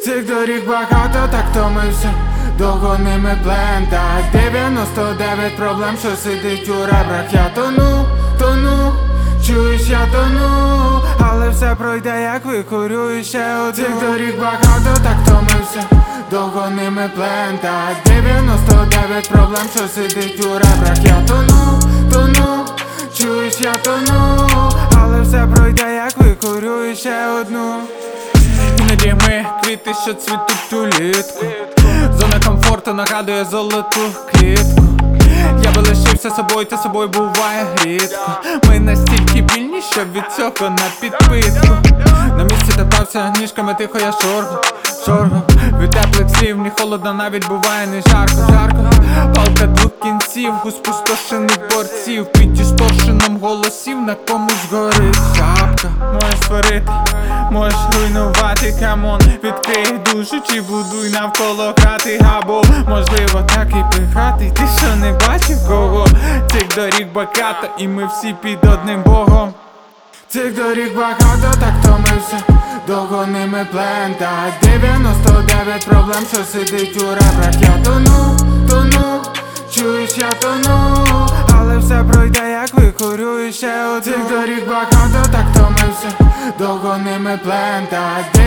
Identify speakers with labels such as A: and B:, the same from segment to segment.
A: Цих доріг багато, так втомився, довго ними плента. 99 проблем, що сидить у ребрах. Я тону, чуєш, я тону, але все пройде, як викурю іще одну. Цих доріг багато, так втомився, довго ними плента. 99 проблем, що сидить у ребрах. Я тону, чуєш, я тону, але все пройде, як викурю іще одну.
B: Іноді ми квіти, що цвітуть улітку. Зона комфорту нагадує золоту клітку. Я би лишився собою, та собою буває рідко. Ми настільки вільні, що від цього на підпитку. На місці топтався ніжками, тихо я шоргу. Від теплих слів, ні холодно, навіть буває не жарко. Палка двох кінців, у спустошених борців. Під дісторшеном голосів на комусь горить шапка. Можеш створити, можеш руйнувати, камон. Відкрий душу чи будуй навколо хати. Або можливо так і пихати. Ти що не бачив кого? Цих доріг багато, і ми всі під одним богом.
A: Цих доріг багато, так втомився, довго ними плента. 99 проблем, що сидить у ребрах. Я тону, чуєш, я тону, але все пройде, як викурю іще одну. Цих доріг багато, так втомився, довго ними плента.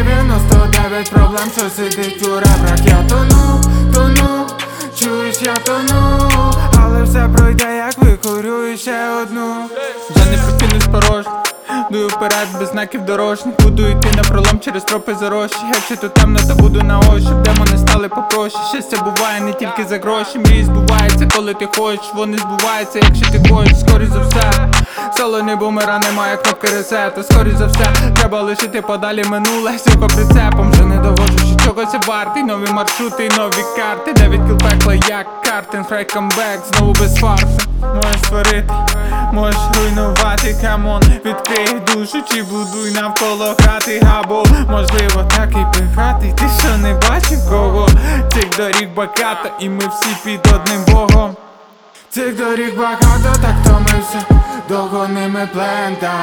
A: 99 проблем, що сидить у ребрах. Я тону, чуєш, я тону, але все пройде, як викурю іще одну.
B: Вже не прокинусь порожній, дую вперед без знаків дорожніх. Буду йти на пролом через тропи зарощі. Якщо тут темно, то буду на ощупь. Демони стали попроще. Щастя буває не тільки за гроші. Мрії збуваються, коли ти хочеш. Вони збуваються, якщо ти хочеш, скоріш за все. Солоний бумера, немає кнопки ресету. Скоріш за все, треба лишити подалі минуле. Сілко прицепом, вже не доводжу, що чогось вартий. Нові маршрути, нові карти. 9 кіл пекла, як картин. Хай камбек, знову без фарсу. Можеш створити, можеш руйнувати, камон. Відкрий душу чи будуй навколо хати. Або можливо так і пихати. Ти що не бачив кого? Цих доріг багато, і ми всі під одним богом.
A: Цих доріг багато, так втомився, довго ними плента.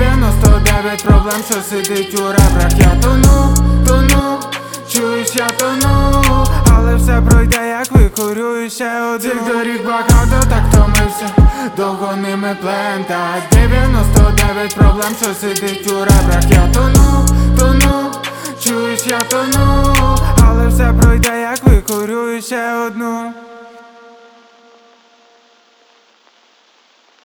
A: 99 проблем, що сидить у ребрах. Я тону, чуєш, я тону, але все пройде, як викурю іще одну. Цих доріг багато, так втомився, довго ними плента. 99 проблем, що сидить у ребрах. Я тону, чуєш, я тону, але все пройде, як викурю іще одну.